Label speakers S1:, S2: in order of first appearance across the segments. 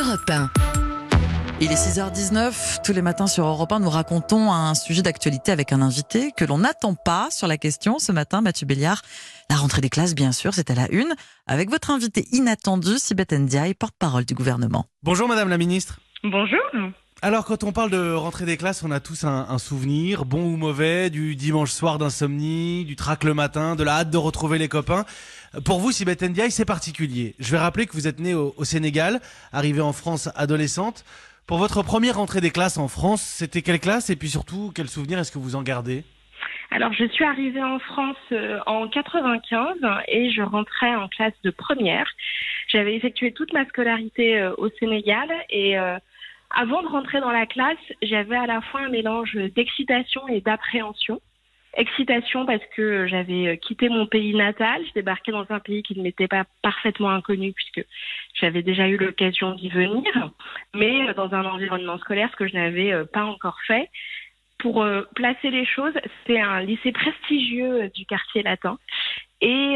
S1: Europe 1.
S2: Il est 6h19, tous les matins sur Europe 1, nous racontons un sujet d'actualité avec un invité que l'on n'attend pas sur la question. Ce matin, Mathieu Béliard, la rentrée des classes, bien sûr, c'est à la une, avec votre invité inattendu, Sibeth Ndiaye, porte-parole du gouvernement.
S3: Bonjour Madame la Ministre.
S4: Bonjour.
S3: Alors quand on parle de rentrée des classes, on a tous un souvenir, bon ou mauvais, du dimanche soir d'insomnie, du trac le matin, de la hâte de retrouver les copains. Pour vous, Sibeth Ndiaye, c'est particulier. Je vais rappeler que vous êtes née au Sénégal, arrivée en France adolescente. Pour votre première rentrée des classes en France, c'était quelle classe et puis surtout, quel souvenir est-ce que vous en gardez ?
S4: Alors, je suis arrivée en France en 95 et je rentrais en classe de première. J'avais effectué toute ma scolarité au Sénégal et avant de rentrer dans la classe, j'avais à la fois un mélange d'excitation et d'appréhension. Excitation parce que j'avais quitté mon pays natal, je débarquais dans un pays qui ne m'était pas parfaitement inconnu puisque j'avais déjà eu l'occasion d'y venir, mais dans un environnement scolaire, ce que je n'avais pas encore fait. Pour placer les choses, c'est un lycée prestigieux du quartier latin et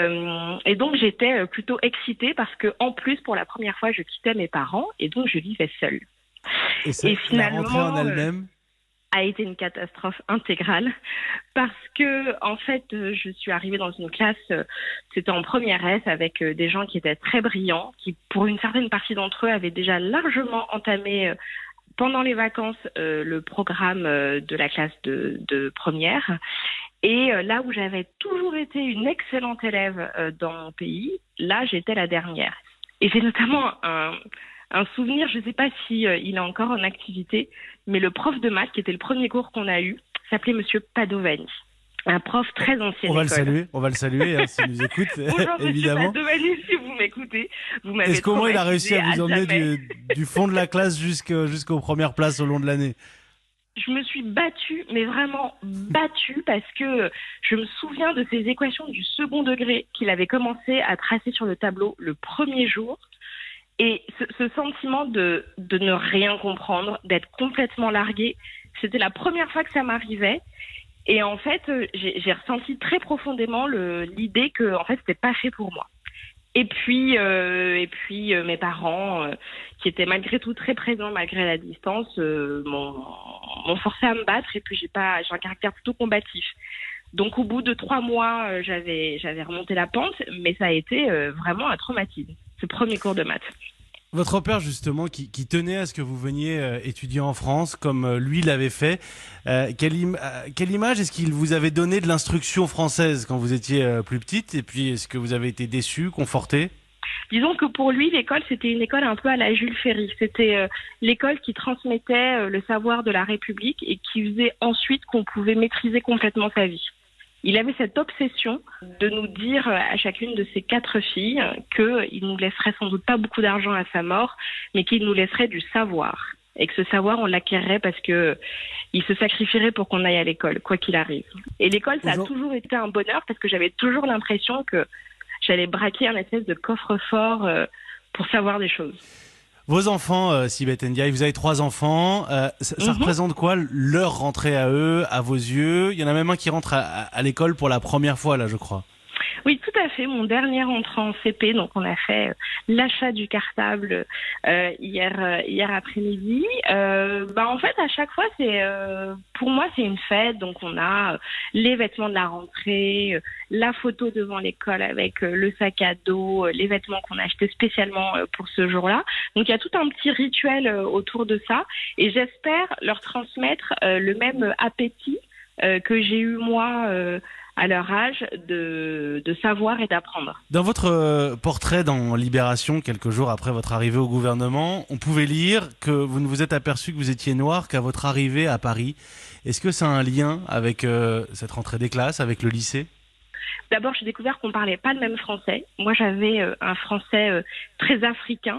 S4: donc j'étais plutôt excitée parce que en plus pour la première fois je quittais mes parents et donc je vivais seule.
S3: Et finalement, la rentrée en elle-même
S4: a été une catastrophe intégrale parce que en fait je suis arrivée dans une classe, c'était en première S avec des gens qui étaient très brillants, qui pour une certaine partie d'entre eux avaient déjà largement entamé pendant les vacances le programme de la classe de première. Et là où j'avais toujours été une excellente élève dans mon pays, là j'étais la dernière. Et j'ai notamment un souvenir, je ne sais pas si il est encore en activité, mais le prof de maths, qui était le premier cours qu'on a eu, s'appelait Monsieur Padovani. Un prof très ancien.
S3: On va le saluer hein, s'il nous écoute.
S4: Bonjour
S3: évidemment.
S4: Monsieur Padovani, si vous m'écoutez. Vous m'avez
S3: Est-ce qu'au moins il a réussi à vous emmener du fond de la classe jusqu'aux premières places au long de l'année ?
S4: Je me suis battue, mais vraiment battue, parce que je me souviens de ces équations du second degré qu'il avait commencé à tracer sur le tableau le premier jour. Et ce sentiment de ne rien comprendre, d'être complètement larguée, c'était la première fois que ça m'arrivait. Et en fait, j'ai ressenti très profondément l'idée que en fait, c'était pas fait pour moi. Et puis mes parents, qui étaient malgré tout très présents malgré la distance, m'ont forcé à me battre. Et puis j'ai un caractère plutôt combatif. Donc au bout de 3 mois, j'avais remonté la pente, mais ça a été vraiment un traumatisme, ce premier cours de maths.
S3: Votre père, justement, qui tenait à ce que vous veniez étudier en France, comme lui l'avait fait, quelle image est-ce qu'il vous avait donné de l'instruction française quand vous étiez plus petite ? Et puis, est-ce que vous avez été déçue, confortée ?
S4: Disons que pour lui, l'école, c'était une école un peu à la Jules Ferry. C'était l'école qui transmettait le savoir de la République et qui faisait ensuite qu'on pouvait maîtriser complètement sa vie. Il avait cette obsession de nous dire à chacune de ses 4 filles qu'il nous laisserait sans doute pas beaucoup d'argent à sa mort, mais qu'il nous laisserait du savoir. Et que ce savoir, on l'acquerrait parce que il se sacrifierait pour qu'on aille à l'école, quoi qu'il arrive. Et l'école, ça a toujours été un bonheur parce que j'avais toujours l'impression que j'allais braquer un espèce de coffre-fort pour savoir des choses.
S3: Vos enfants, Sibeth Ndiaye, vous avez 3 enfants. Ça représente quoi leur rentrée à eux, à vos yeux ? Il y en a même un qui rentre à l'école pour la première fois, là, je crois.
S4: Oui, tout à fait. Mon dernier entrant en CP, donc on a fait l'achat du cartable hier après-midi. En fait, à chaque fois, pour moi, c'est une fête. Donc on a les vêtements de la rentrée, la photo devant l'école avec le sac à dos, les vêtements qu'on a achetés spécialement pour ce jour-là. Donc il y a tout un petit rituel autour de ça, et j'espère leur transmettre le même appétit que j'ai eu moi. À leur âge, de savoir et d'apprendre.
S3: Dans votre portrait dans Libération, quelques jours après votre arrivée au gouvernement, on pouvait lire que vous ne vous êtes aperçu que vous étiez noir qu'à votre arrivée à Paris. Est-ce que ça a un lien avec cette rentrée des classes, avec le lycée ?
S4: D'abord, j'ai découvert qu'on ne parlait pas le même français. Moi, j'avais un français très africain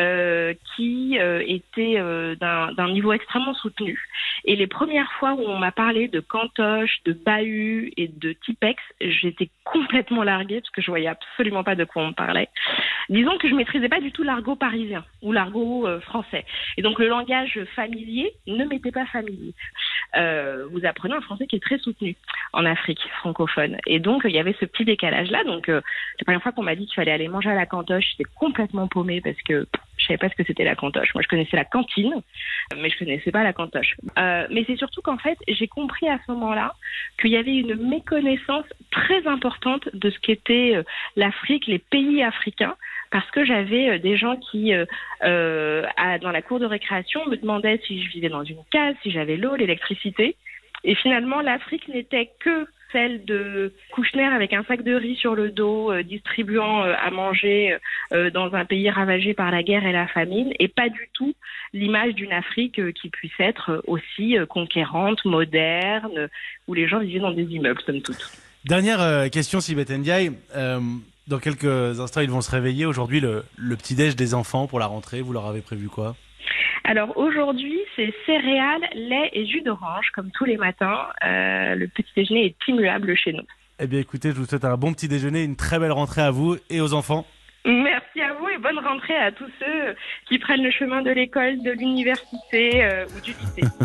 S4: qui était d'un niveau extrêmement soutenu. Et les premières fois où on m'a parlé de cantoche, de bahut et de tipex, j'étais complètement larguée parce que je voyais absolument pas de quoi on me parlait. Disons que je maîtrisais pas du tout l'argot parisien ou l'argot français. Et donc le langage familier ne m'était pas familier. Vous apprenez un français qui est très soutenu en Afrique francophone. Et donc il y avait ce petit décalage-là. Donc, la première fois qu'on m'a dit qu'il fallait aller manger à la cantoche, j'étais complètement paumée parce que je savais pas ce que c'était la cantoche. Moi, je connaissais la cantine, mais je connaissais pas la cantoche. Mais c'est surtout qu'en fait, j'ai compris à ce moment-là qu'il y avait une méconnaissance très importante de ce qu'était l'Afrique, les pays africains, parce que j'avais des gens qui, dans la cour de récréation, me demandaient si je vivais dans une case, si j'avais l'eau, l'électricité. Et finalement, l'Afrique n'était que celle de Kouchner avec un sac de riz sur le dos, distribuant à manger dans un pays ravagé par la guerre et la famine, et pas du tout l'image d'une Afrique qui puisse être aussi conquérante, moderne, où les gens vivaient dans des immeubles, somme toute.
S3: Dernière question, Sibeth Ndiaye. Dans quelques instants, ils vont se réveiller. Aujourd'hui, le petit-déj des enfants pour la rentrée, vous leur avez prévu quoi ?
S4: Alors aujourd'hui, c'est céréales, lait et jus d'orange, comme tous les matins. Le petit déjeuner est immuable chez nous.
S3: Eh bien écoutez, je vous souhaite un bon petit déjeuner, une très belle rentrée à vous et aux enfants.
S4: Merci à vous et bonne rentrée à tous ceux qui prennent le chemin de l'école, de l'université ou du lycée.